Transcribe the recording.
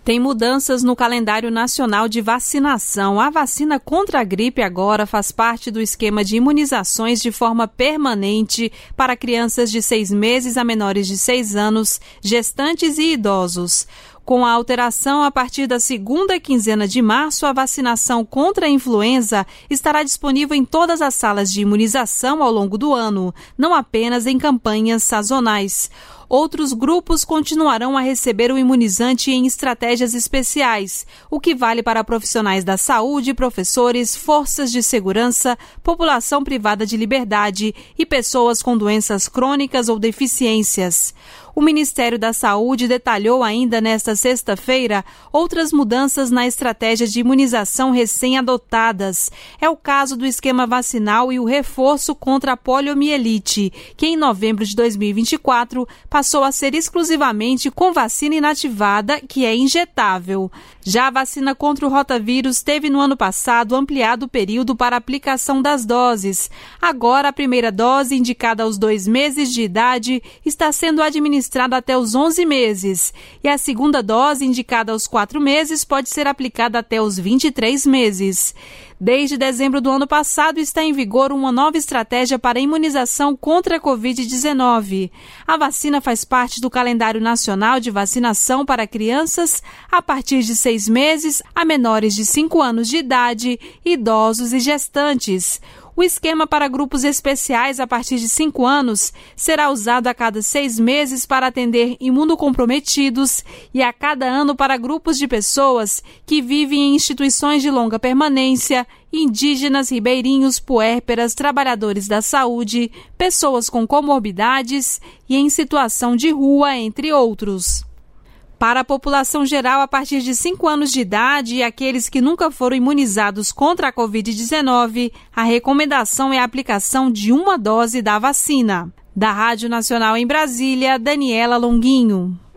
Tem mudanças no calendário nacional de vacinação. A vacina contra a gripe agora faz parte do esquema de imunizações de forma permanente para crianças de 6 meses a menores de 6 anos, gestantes e idosos. Com a alteração, a partir da segunda quinzena de março, a vacinação contra a influenza estará disponível em todas as salas de imunização ao longo do ano, não apenas em campanhas sazonais. Outros grupos continuarão a receber o imunizante em estratégias especiais, o que vale para profissionais da saúde, professores, forças de segurança, população privada de liberdade e pessoas com doenças crônicas ou deficiências. O Ministério da Saúde detalhou ainda nesta sexta-feira outras mudanças na estratégia de imunização recém-adotadas. É o caso do esquema vacinal e o reforço contra a poliomielite, que em novembro de 2024 passou a ser exclusivamente com vacina inativada, que é injetável. Já a vacina contra o rotavírus teve no ano passado ampliado o período para aplicação das doses. Agora, a primeira dose, indicada aos 2 meses de idade, está sendo administrada até os 11 meses. E a segunda dose, indicada aos 4 meses, pode ser aplicada até os 23 meses. Desde dezembro do ano passado, está em vigor uma nova estratégia para a imunização contra a Covid-19. A vacina faz parte do calendário nacional de vacinação para crianças a partir de 6 meses a menores de 5 anos de idade, idosos e gestantes. O esquema para grupos especiais a partir de 5 anos será usado a cada 6 meses para atender imunocomprometidos e a cada ano para grupos de pessoas que vivem em instituições de longa permanência, indígenas, ribeirinhos, puérperas, trabalhadores da saúde, pessoas com comorbidades e em situação de rua, entre outros. Para a população geral a partir de 5 anos de idade e aqueles que nunca foram imunizados contra a Covid-19, a recomendação é a aplicação de uma dose da vacina. Da Rádio Nacional em Brasília, Daniela Longuinho.